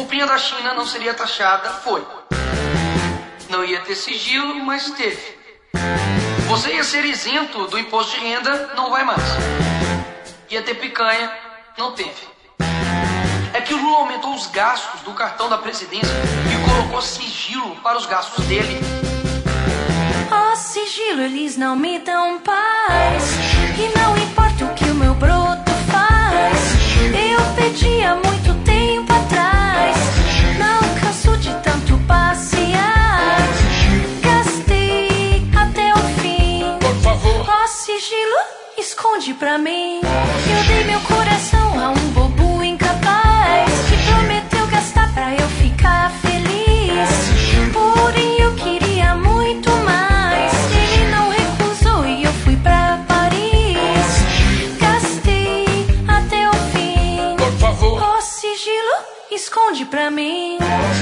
Roupinha da China não seria taxada, foi. Não ia ter sigilo, mas teve. Você ia ser isento do imposto de renda, não vai mais. Ia ter picanha, não teve. É que o Lula aumentou os gastos do cartão da presidência e colocou sigilo para os gastos dele. Oh, sigilo, eles não me dão paz. E não importa o que o meu broto faz. Eu pedi há muito tempo atrás. Não canso de tanto passear. Gastei até o fim. Por favor. Oh, sigilo, esconde pra mim. Eu dei meu coração a um bobo incapaz que prometeu gastar pra eu ficar feliz. Porém eu queria muito mais. Ele não recusou e eu fui pra Paris. Gastei até o fim. Por favor. Oh, sigilo, esconde pra mim.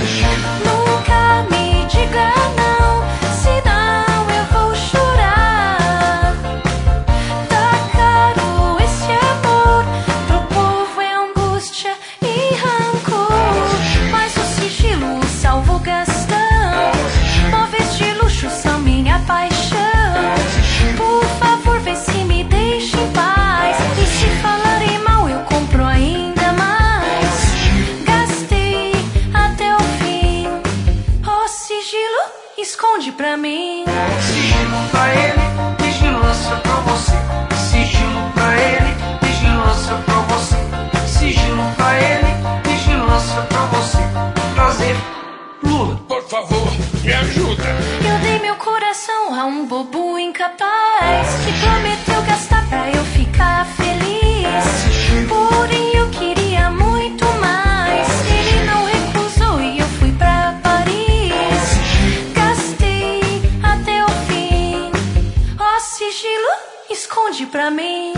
Nunca me diga não, senão eu vou chorar. Tá caro esse amor, pro povo é angústia e rancor. Mas o sigilo salva o gastão. Móveis de luxo são minha paixão. Por favor, vê se me deixa em paz. E se falarem mal, eu compro ainda mais. Gastei até o fim. Oh, sigilo, esconde pra mim. Sigilo pra ele, vigilância pra você. Sigilo pra ele, vigilância pra você. Sigilo pra ele, vigilância pra você. Prazer, Lula. Por favor, me ajuda. Eu dei meu coração a um bobo incapaz que prometeu gastar pra eu ficar feliz. Porém eu queria muito mais. Ele não recusou e eu fui pra Paris. Gastei até o fim. Oh, sigilo, esconde pra mim.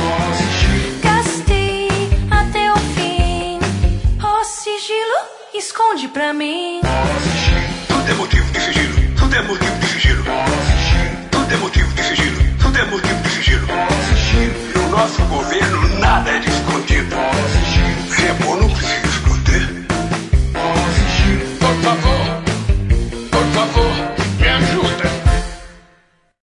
Gastei até o fim. Oh, sigilo, esconde pra mim. Tudo é motivo de sigilo. Tudo é motivo de sigilo. Tudo é motivo de sigilo. Tudo é motivo de sigilo. No nosso governo, nada é de